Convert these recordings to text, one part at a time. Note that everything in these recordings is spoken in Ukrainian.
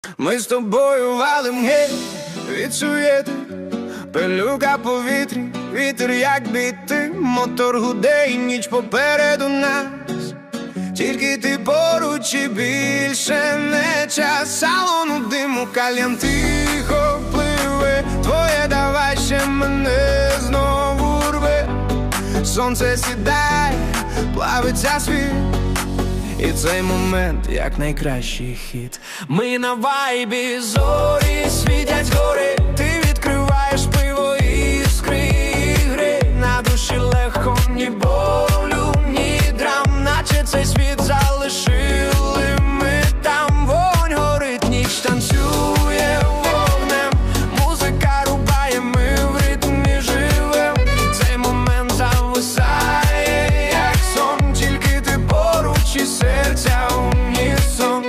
Ми з тобою валим геть від суєти, пилюка по вітрі, вітер як біти, мотор гуде і ніч попереду нас. Тільки ти поруч і більше не час. Салону диму кальян тихо пливе, твоє давай ще мене знову рве. Сонце сідає, плавиться світ, і цей момент як найкращий хіт. Ми на вайбі, зорі світять згори, ти відкриваєш пиво, іскри гри. На душі легко, ні болю, ні драм, наче цей світ залишили ми там. Вогонь горить, ніч танцює вогнем, музика рубає, ми в ритмі живем. Цей момент зависає, як сон, тільки ти поруч і серця унісон.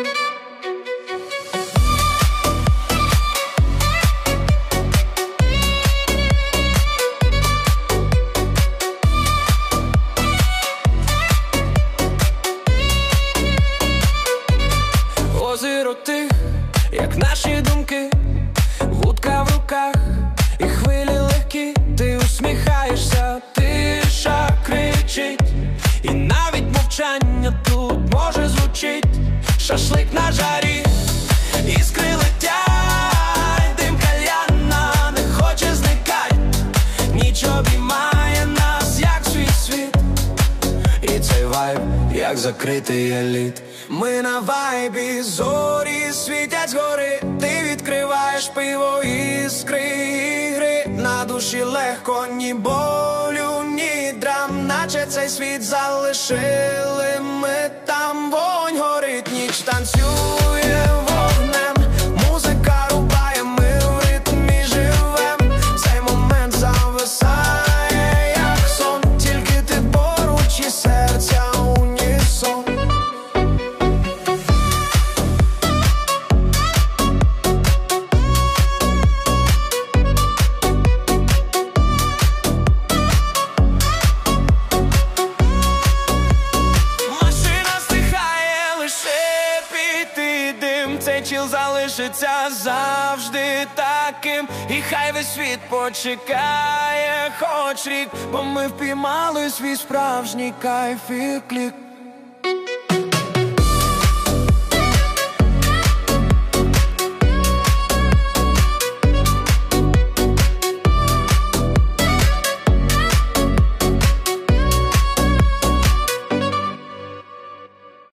Озеро тих, як наші думки, вудка в руках і хвилі легкі. Ти усміхаєшся, тиша кричить, і навіть мовчання тут може звучить. Шашлик на жарі, іскри летять, дим кальяна не хоче зникать. Ніч обіймає нас, як світ, і цей вайб, як закритий еліт. Ми на вайбі, зорі світять згори, ти відкриваєш пиво, іскри гри. На душі легко, ні болю, ні драм, наче цей світ залишили ми там. Вогонь горить, ніч танцює вогнем, музика рубає, ми в ритмі живем. Цей момент зависає, як сон, тільки ти поруч і серця унісон. Цей чіл залишиться завжди таким, і хай весь світ почекає хоч рік, бо ми впіймали свій справжній кайф і клік.